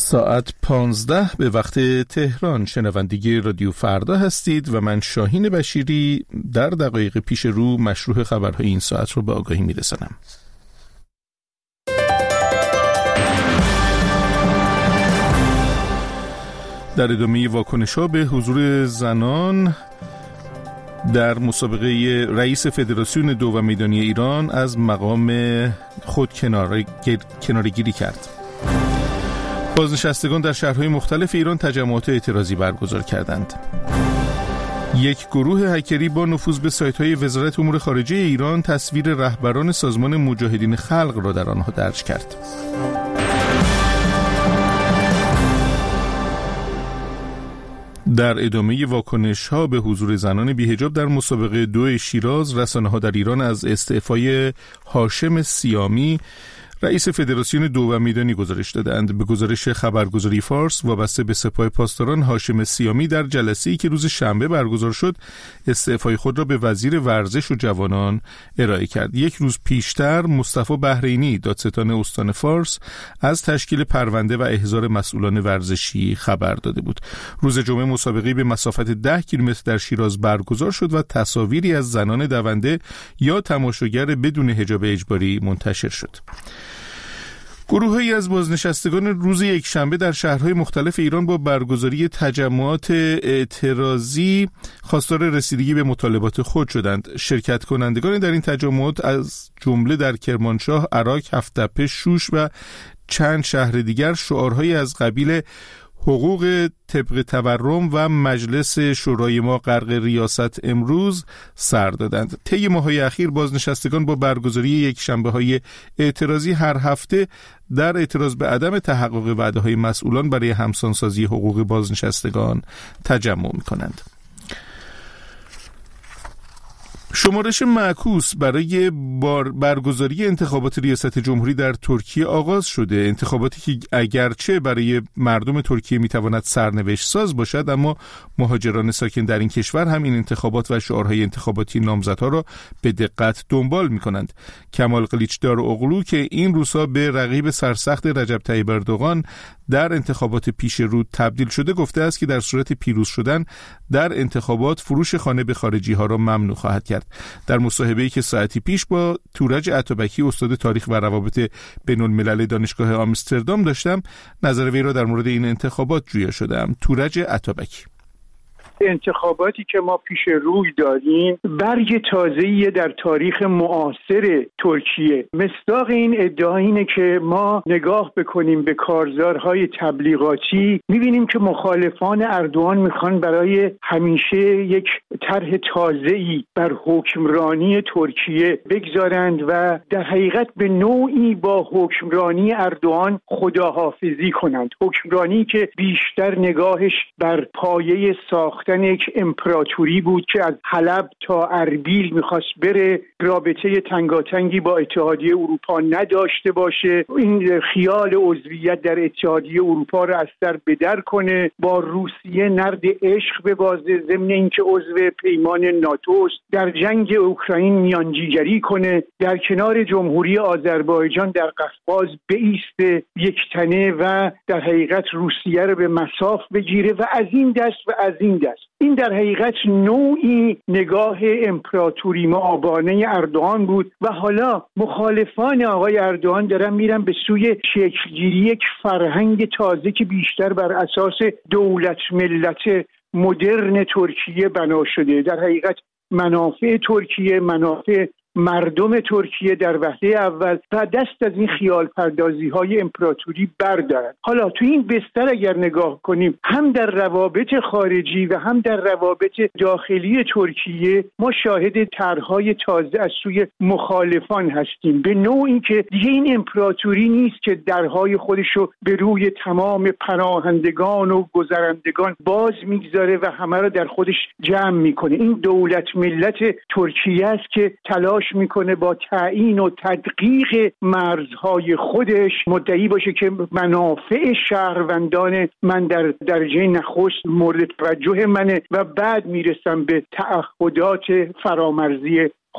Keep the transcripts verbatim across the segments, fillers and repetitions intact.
ساعت پانزده به وقت تهران. شنوندگی رادیو فردا هستید و من شاهین بشیری در دقایق پیش رو مشروع خبرهای این ساعت رو به آگاهی میرسانم. در ادامه واکنش‌ها به حضور زنان در مسابقه رئیس فدراسیون دو و میدانی ایران از مقام خود کناره‌گیری کرد. بازنشستگان در شهرهای مختلف ایران تجمعات اعتراضی برگزار کردند. یک گروه هکری با نفوذ به سایت‌های وزارت امور خارجه ایران تصویر رهبران سازمان مجاهدین خلق را در آنها درج کرد. در ادامه واکنش‌ها به حضور زنان بی‌حجاب در مسابقه دو شیراز، رسانه‌ها در ایران از استعفای هاشم سیامی رئیس فدراسیون دو و میدانی گزارش دادند. به گزارش خبرگزاری فارس وابسته به سپاه پاسداران، هاشم سیامی در جلسه‌ای که روز شنبه برگزار شد استعفای خود را به وزیر ورزش و جوانان ارائه کرد. یک روز پیشتر مصطفی بحرینی دادستان استان فارس از تشکیل پرونده و احضار مسئولان ورزشی خبر داده بود. روز جمعه مسابقه‌ای به مسافت ده کیلومتر در شیراز برگزار شد و تصاویری از زنان دونده یا تماشاگر بدون حجاب اجباری منتشر شد. گروه‌هایی از بازنشستگان روز یکشنبه در شهرهای مختلف ایران با برگزاری تجمعات اعتراضی خواستار رسیدگی به مطالبات خود شدند. شرکت کنندگان در این تجمعات از جمله در کرمانشاه، عراق، هفت‌تپه، شوش و چند شهر دیگر شعارهایی از قبیل حقوق طبق تورم و مجلس شورای ما غرق ریاست امروز سر دادند. طی ماه‌های اخیر بازنشستگان با برگزاری یک شنبه‌های اعتراضی هر هفته در اعتراض به عدم تحقق وعده‌های مسئولان برای همسانسازی حقوق بازنشستگان تجمع می‌کنند. شمارش معکوس برای برگزاری انتخابات ریاست جمهوری در ترکیه آغاز شده. انتخاباتی که اگرچه برای مردم ترکیه میتواند سرنوشت ساز باشد، اما مهاجران ساکن در این کشور هم این انتخابات و شعارهای انتخاباتی نامزدها را به دقت دنبال میکنند. کمال قلیچداروغلو که این روزها به رقیب سرسخت رجب طیب اردوغان در انتخابات پیش رو تبدیل شده گفته است که در صورت پیروز شدن در انتخابات فروش خانه به خارجی ها را ممنوع خواهد کرد. در مصاحبه‌ای که ساعتی پیش با تورج عطابکی استاد تاریخ و روابط بین‌الملل دانشگاه آمستردام داشتم، نظر وی را در مورد این انتخابات جویا شدم. تورج عطابکی: انتخاباتی که ما پیش روی داریم برگ تازه‌ای در تاریخ معاصر ترکیه. مصداق این ادعا اینه که ما نگاه بکنیم به کارزارهای تبلیغاتی، می‌بینیم که مخالفان اردوغان میخوان برای همیشه یک طرح تازه‌ای بر حکمرانی ترکیه بگذارند و در حقیقت به نوعی با حکمرانی اردوغان خداحافظی کنند. حکمرانی که بیشتر نگاهش بر پایه ساخت یک امپراتوری بود که از حلب تا اربیل میخواست بره، رابطه تنگاتنگی با اتحادیه اروپا نداشته باشه، این خیال عضویت در اتحادیه اروپا را از سر بدر کنه، با روسیه نرد عشق ببازه ضمن اینکه عضو پیمان ناتو است، در جنگ اوکراین میانجیگری کنه، در کنار جمهوری آذربایجان در قفقاز بایسته یکتنه و در حقیقت روسیه رو به مصاف بگیره و از این دست و از این دست. این در حقیقت نوعی نگاه امپراتوری مآبانه اردوغان بود و حالا مخالفان آقای اردوغان دارن میرن به سوی شکلگیری یک فرهنگ تازه که بیشتر بر اساس دولت ملت مدرن ترکیه بنا شده. در حقیقت منافع ترکیه، منافع مردم ترکیه در وهله اول و دست از این خیال پردازی های امپراتوری بردارن. حالا تو این بستر اگر نگاه کنیم، هم در روابط خارجی و هم در روابط داخلی ترکیه ما شاهد طرح‌های تازه از سوی مخالفان هستیم، به نوعی که دیگه این امپراتوری نیست که درهای خودشو به روی تمام پناهندگان و گذرندگان باز میگذاره و همه رو در خودش جمع میکنه. این دولت ملت ترکیه است که تلاش میکنه با تعیین و تدقیق مرزهای خودش مدعی باشه که منافع شهروندان من در درجه نخست مورد توجه منه و بعد میرسم به تعهدات فرامرزی خودم.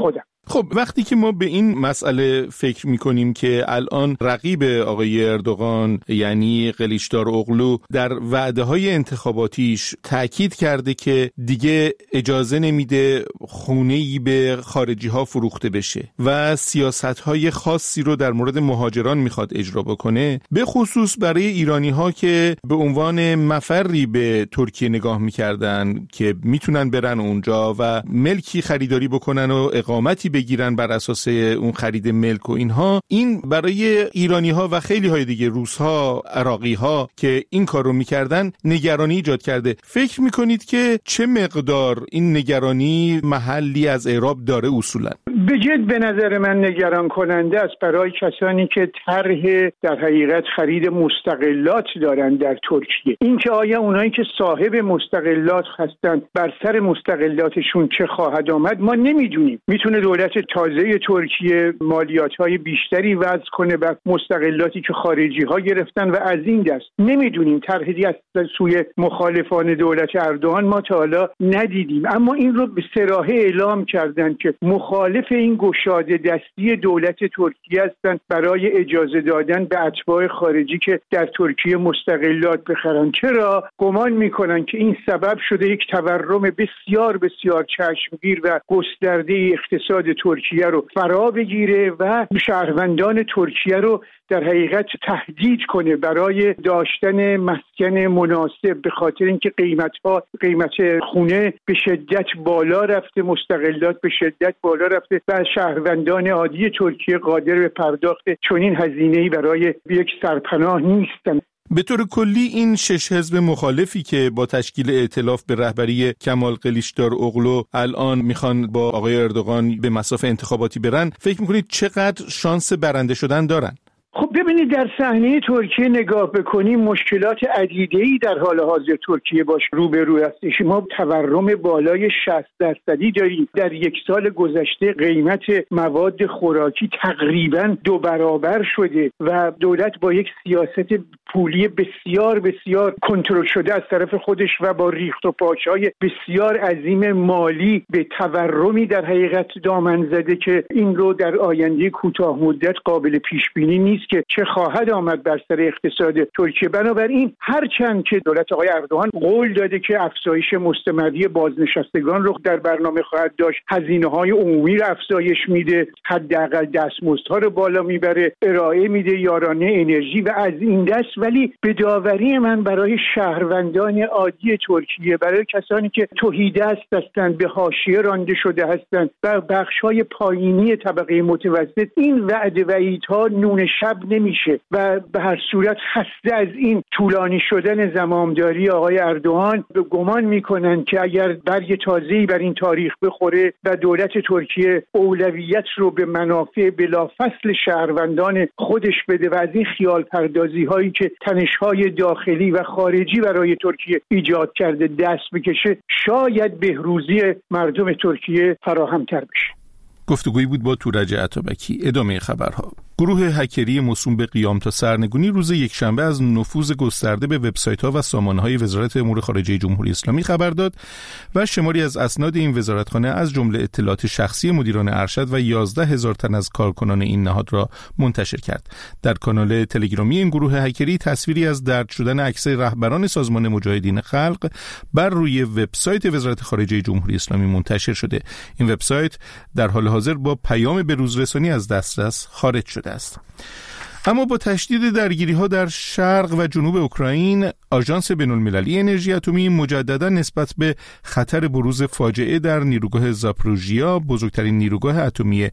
خب وقتی که ما به این مسئله فکر میکنیم که الان رقیب آقای اردوغان یعنی قلیچدار اغلو در وعده‌های انتخاباتیش تأکید کرده که دیگه اجازه نمیده خونه‌ای به خارجی‌ها فروخته بشه و سیاست‌های خاصی رو در مورد مهاجران میخواد اجرا بکنه، به خصوص برای ایرانی‌ها که به عنوان مفری به ترکیه نگاه میکردن که میتونن برن اونجا و ملکی خریداری بکنن و اقامتی بگیرن بر اساس اون خرید ملک و اینها، این برای ایرانی‌ها و خیلی های دیگه روس‌ها، عراقی‌ها که این کار رو میکردن نگرانی ایجاد کرده. فکر میکنید که چه مقدار این نگرانی محلی از اعراب داره اصولا؟ به جد به نظر من نگران کننده است برای کسانی که طرح در حقیقت خرید مستقلات دارن در ترکیه. اینکه آیا اونایی که صاحب مستقلات هستند بر سر مستقلاتشون چه خواهد آمد ما نمیدونیم. میتونه دولت تازه ترکیه مالیات‌های بیشتری وضع کنه بر مستقلاتی که خارجی‌ها گرفتن و از این دست نمیدونیم. طرحی از سوی مخالفان دولت اردوغان ما تا حالا ندیدیم، اما این رو به صراحت اعلام کردن که مخالف این گشاده دستی دولت ترکیه هستند برای اجازه دادن به اتباع خارجی که در ترکیه مستقلات بخرن. چرا؟ گمان میکنن که این سبب شده یک تورم بسیار بسیار چشمگیر و گسترده اقتصاد ترکیه رو فرا بگیره و شهروندان ترکیه رو در حقیقت تهدید کنه برای داشتن مسکن مناسب، به خاطر اینکه قیمت‌ها قیمت خونه به شدت بالا رفته، مستقلات به شدت بالا رفته و شهروندان عادی ترکیه قادر به پرداخت چنین هزینه‌ای برای یک سرپناه نیستن. به طور کلی این شش حزب مخالفی که با تشکیل ائتلاف به رهبری کمال قلیچدار اغلو الان میخوان با آقای اردوغان به مصاف انتخاباتی برن، فکر میکنید چقدر شانس برنده شدن دارن؟ خب ببینید در صحنه ترکیه نگاه بکنیم مشکلات عدیده‌ای در حال حاضر ترکیه باش روبرو هستش. ما تورم بالای شصت درصدی داریم. در یک سال گذشته قیمت مواد خوراکی تقریباً دو برابر شده و دولت با یک سیاست پولی بسیار بسیار کنترل شده از طرف خودش و با ریخت و پاش‌های بسیار عظیم مالی به تورمی در حقیقت دامن زده که این رو در آینده کوتاه مدت قابل پیش بینی نیست که چه خواهد آمد بر سر اقتصاد ترکیه. بنابراین هرچند که دولت آقای اردوغان قول داده که افزایش مستمری بازنشستگان رو در برنامه خواهد داشت، هزینه‌های عمومی رو افزایش میده، حداقل دستمزدها رو بالا میبره، ارائه میده یارانه انرژی و از این دست، ولی به داوری من برای شهروندان عادی ترکیه، برای کسانی که تهیدست هستند، به حاشیه رانده شده هستند و بخش‌های پایینی طبقه متوسط، این وعده وعیدها نون شب نمیشه و به هر صورت خسته از این طولانی شدن زمامداری آقای اردوغان به گمان میکنن که اگر برگ تازه‌ای بر این تاریخ بخوره و دولت ترکیه اولویت رو به منافع بلافصل شهروندان خودش بده و از این خیال پردازی هایی که تنش‌های داخلی و خارجی برای ترکیه ایجاد کرده دست بکشه، شاید بهروزی مردم ترکیه فراهم‌تر بشه. گفتگویی بود با تورج عطابکی. ادامه خبرها. گروه هکری موسوم به قیام تا سرنگونی روز یکشنبه از نفوذ گسترده به وبسایت‌ها و سامانه‌های وزارت امور خارجه جمهوری اسلامی خبر داد و شماری از اسناد این وزارتخانه از جمله اطلاعات شخصی مدیران ارشد و یازده هزار تن از کارکنان این نهاد را منتشر کرد. در کانال تلگرامی این گروه هکری تصویری از درج شدن عکس‌های رهبران سازمان مجاهدین خلق بر روی وبسایت وزارت خارجه جمهوری اسلامی منتشر شده. این وبسایت در حال حاضر با پیام بروزرسانی از دسترس خارج شده است. اما با تشدید درگیری‌ها در شرق و جنوب اوکراین، آژانس بین‌المللی انرژی اتمی مجددا نسبت به خطر بروز فاجعه در نیروگاه زاپروژیا، بزرگترین نیروگاه اتمی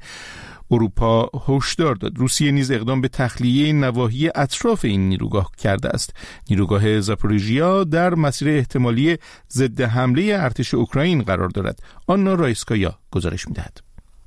اروپا، هشدار داد. روسیه نیز اقدام به تخلیه نواحی اطراف این نیروگاه کرده است. نیروگاه زاپروژیا در مسیر احتمالی ضد حمله ارتش اوکراین قرار دارد. آنا رایسکایا گزارش می‌دهد.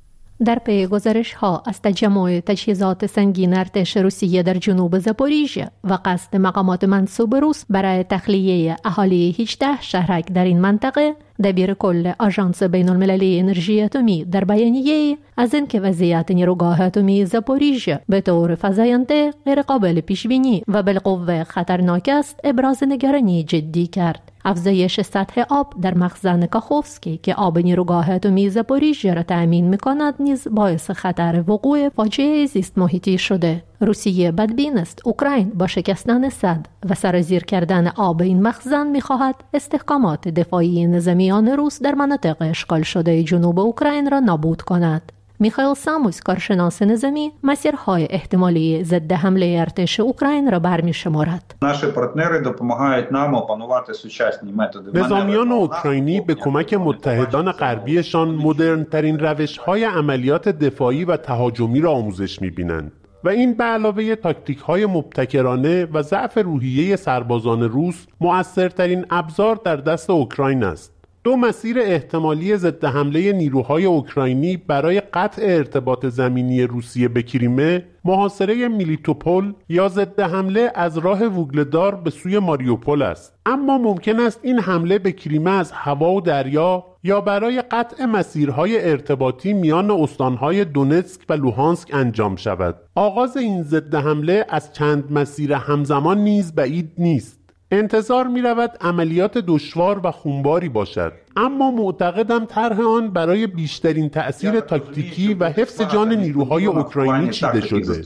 در پی گزارش ها از تجمع تجهیزات سنگین ارتش روسیه در جنوب زاپوریژیا و قصد مقامات منسوب روس برای تخلیه اهالی هجده شهرک در این منطقه، دبیر کل آژانس بین‌المللی انرژی اتمی در بیانیه‌ای از اینکه وضعیت نیروگاه اتمی زاپوریژیا به طور فزاینده غیر قابل پیش بینی و بالقوه خطرناک است ابراز نگرانی جدی کرد. افزایش سطح آب در مخزن کاخوفسکی که آب نیروگاه اتمی زاپوریژیه را تأمین می‌کند نیز باعث خطر وقوع فاجعه زیست محیطی شده. روسیه بدبین است اوکراین با شکستن سد و سرازیر کردن آب این مخزن می‌خواهد استحکامات دفاعی نظامیان روس در مناطق اشغال شده جنوب اوکراین را نابود کند. میخائیل ساموس، کارشناس نظامی، مسیرهای احتمالی ضد حمله ارتش اوکراین را برمی‌شمارد. наші партнери допомагають нам опанувати сучасні методи. نظامیان اوکراینی به کمک متحدان غربیشان مدرن‌ترین روش‌های عملیات دفاعی و تهاجمی را آموزش می‌بینند و این به علاوه تاکتیک‌های مبتکرانه و ضعف روحیه سربازان روس مؤثرترین ابزار در دست اوکراین است. دو مسیر احتمالی ضد حمله نیروهای اوکراینی برای قطع ارتباط زمینی روسیه به کریمه، محاصره میلیتوپول یا ضد حمله از راه ووگلدار به سوی ماریوپول است. اما ممکن است این حمله به کریمه از هوا و دریا یا برای قطع مسیرهای ارتباطی میان استانهای دونتسک و لوهانسک انجام شود. آغاز این ضد حمله از چند مسیر همزمان نیز بعید نیست. انتظار می رود عملیات دشوار و خونباری باشد، اما معتقدم طرح آن برای بیشترین تأثیر تاکتیکی و حفظ جان نیروهای اوکراینی چیده شده.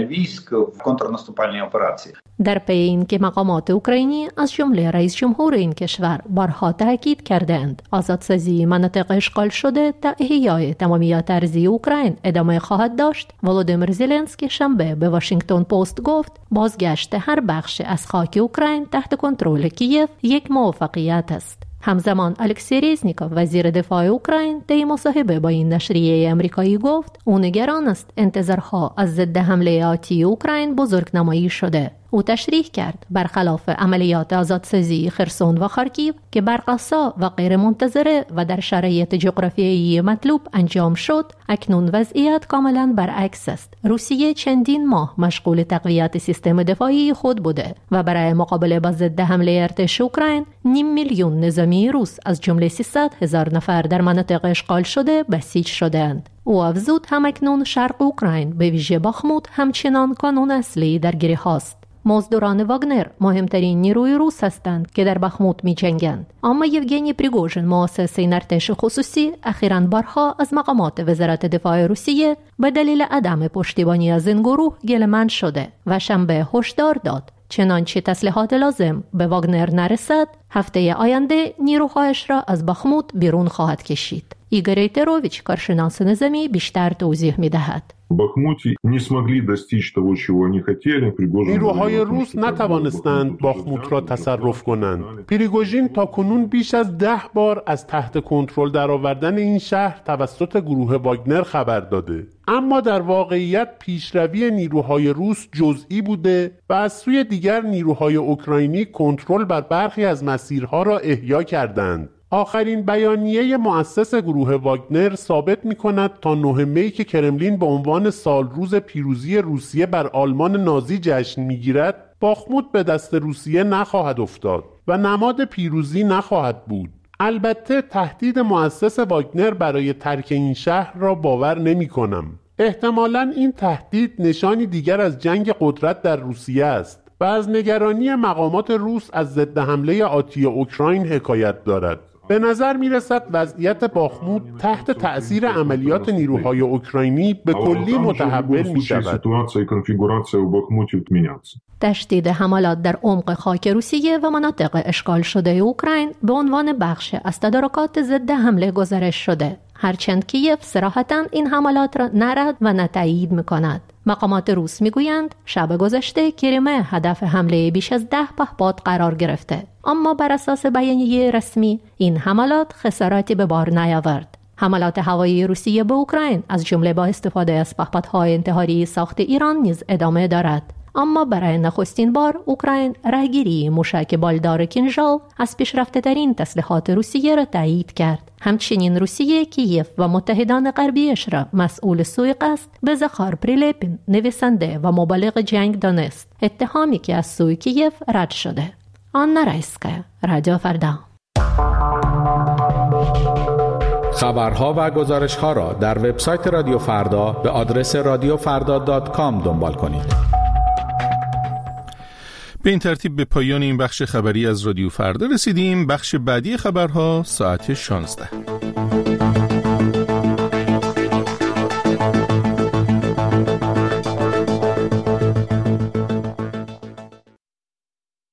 در پی این که مقامات اوکراینی از جمله رئیس جمهور این کشور بارها تاکید کردند آزادسازی مناطق اشغال شده تا احیای تمامیت ارضی اوکراین ادامه خواهد داشت، ولودیمیر زلنسکی شنبه به واشنگتن پست گفت بازگشت هر بخش از خاک اوکراین تحت کنترل کیف یک موفقیت است. همزمان الکسی ریزنیکوف وزیر دفاع اوکراین در مصاحبه با این نشریه امریکایی گفت او نگران است انتظارها از ضد حمله آتی اوکراین بزرگنمایی شده. او تشریح کرد برخلاف عملیات آزادسازی خرسون و خارکیو که برقصا و غیر منتظره و در شرایط جغرافیایی مطلوب انجام شد، اکنون وضعیت کاملا برعکس است. روسیه چندین ماه مشغول تقویت سیستم دفاعی خود بوده و برای مقابله با ضد حمله ارتش اوکراین نیم میلیون نظامی روس از جمله سیصد هزار نفر در مناطق اشغال شده بسیج شدند. او افزود همکنون شرق اوکراین به ویژه باخموت همچنان کانون اصلی درگیری هاست. مزدوران واگنر مهمترین نیروی روس هستند که در بخموت می جنگند. اما یوگنی پریگوژن، مؤسس این ارتش خصوصی، اخیراً بارها از مقامات وزارت دفاع روسیه به دلیل عدم پشتیبانی از این گروه گله‌مند شده و شنبه هشدار داد چنانچه تسلیحات لازم به واگنر نرسد، هفته آینده نیروهایش را از بخموت بیرون خواهد کشید. ایگور ایتروویچ، کارشناس نظامی، بیشتر توضیح می دهد. نیروهای روس نتوانستند باخموت را تصرف کنند. پریگوژین تاکنون بیش از ده بار از تحت کنترل درآوردن این شهر توسط گروه واگنر خبر داده، اما در واقعیت پیشروی نیروهای روس جزئی بوده و از سوی دیگر نیروهای اوکراینی کنترل بر برخی از مسیرها را احیا کردند. آخرین بیانیه مؤسس گروه واگنر ثابت می‌کند تا نه می که کرملین به عنوان سالروز پیروزی روسیه بر آلمان نازی جشن می‌گیرد، باخموت به دست روسیه نخواهد افتاد و نماد پیروزی نخواهد بود. البته تهدید مؤسس واگنر برای ترک این شهر را باور نمی‌کنم. احتمالاً این تهدید نشانی دیگر از جنگ قدرت در روسیه است و از نگرانی مقامات روس از ضد حمله آتی اوکراین حکایت دارد. به نظر می رسد وضعیت باخموت تحت تأثیر عملیات نیروهای اوکراینی به کلی متحول می شود. تشدید حملات در عمق خاک روسیه و مناطق اشغال شده اوکراین به عنوان بخش از تدارکات ضد حمله گزارش شده، هرچند کیف صراحتاً این حملات را نه رد و نه تایید می کند. مقامات روس میگویند شب گذشته کریمه هدف حمله بیش از ده پهپاد قرار گرفته، اما بر اساس بیانیه رسمی این حملات خساراتی به بار نیاورد. حملات هوایی روسیه به اوکراین از جمله با استفاده از پهپادهای انتحاری ساخت ایران نیز ادامه دارد، اما برای نخستین بار اوکراین راهگیری موشک بالدار کینژال از پیشرفته‌ترین تسلیحات روسیه را تایید کرد. همچنین روسیه کیف و متحدان غربیش را مسئول سوءقصد به زخار پریلپین، نویسنده و مبلغ جنگ دانست، اتهامی که از سوی کیف رد شده. آنا رایسکا، رادیو فردا. خبرها و گزارش‌ها را در وبسایت رادیو فردا به آدرس رادیو فردا دات کام دنبال کنید. به این ترتیب به پایان این بخش خبری از رادیو فردا رسیدیم. بخش بعدی خبرها ساعت شانزده.